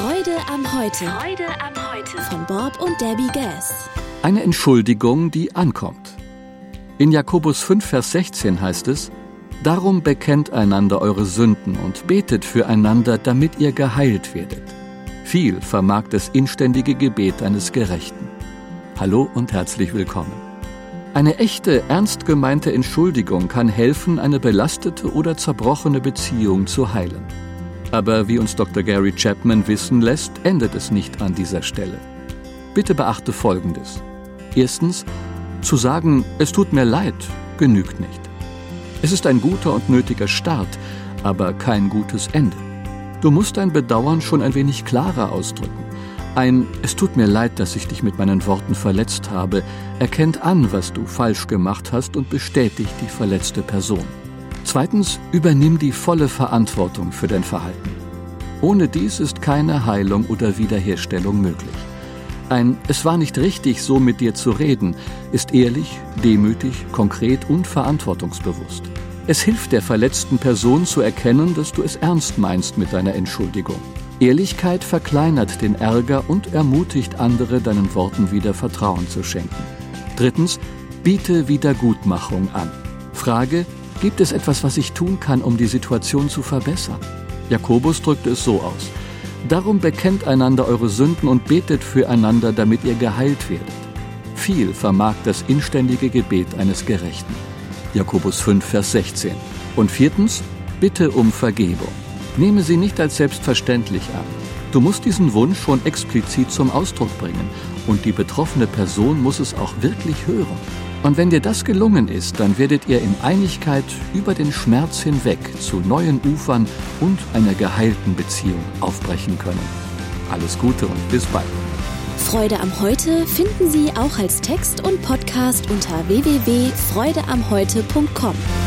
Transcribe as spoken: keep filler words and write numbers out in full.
Freude am Heute. Freude am Heute. Von Bob und Debbie Gass. Eine Entschuldigung, die ankommt. In Jakobus fünf, Vers sechzehn heißt es: Darum bekennt einander eure Sünden und betet füreinander, damit ihr geheilt werdet. Viel vermag das inständige Gebet eines Gerechten. Hallo und herzlich willkommen. Eine echte, ernst gemeinte Entschuldigung kann helfen, eine belastete oder zerbrochene Beziehung zu heilen. Aber wie uns Doktor Gary Chapman wissen lässt, endet es nicht an dieser Stelle. Bitte beachte Folgendes. Erstens, zu sagen, es tut mir leid, genügt nicht. Es ist ein guter und nötiger Start, aber kein gutes Ende. Du musst dein Bedauern schon ein wenig klarer ausdrücken. Ein »Es tut mir leid, dass ich dich mit meinen Worten verletzt habe« erkennt an, was du falsch gemacht hast und bestätigt die verletzte Person. Zweitens, übernimm die volle Verantwortung für dein Verhalten. Ohne dies ist keine Heilung oder Wiederherstellung möglich. Ein »Es war nicht richtig, so mit dir zu reden« ist ehrlich, demütig, konkret und verantwortungsbewusst. Es hilft der verletzten Person zu erkennen, dass du es ernst meinst mit deiner Entschuldigung. Ehrlichkeit verkleinert den Ärger und ermutigt andere, deinen Worten wieder Vertrauen zu schenken. Drittens, biete Wiedergutmachung an. Frage: Gibt es etwas, was ich tun kann, um die Situation zu verbessern? Jakobus drückte es so aus: Darum bekennt einander eure Sünden und betet füreinander, damit ihr geheilt werdet. Viel vermag das inständige Gebet eines Gerechten. Jakobus fünf, Vers sechzehn. Und viertens, bitte um Vergebung. Nehme sie nicht als selbstverständlich an. Du musst diesen Wunsch schon explizit zum Ausdruck bringen und die betroffene Person muss es auch wirklich hören. Und wenn dir das gelungen ist, dann werdet ihr in Einigkeit über den Schmerz hinweg zu neuen Ufern und einer geheilten Beziehung aufbrechen können. Alles Gute und bis bald. Freude am Heute finden Sie auch als Text und Podcast unter w w w punkt freude am heute punkt com.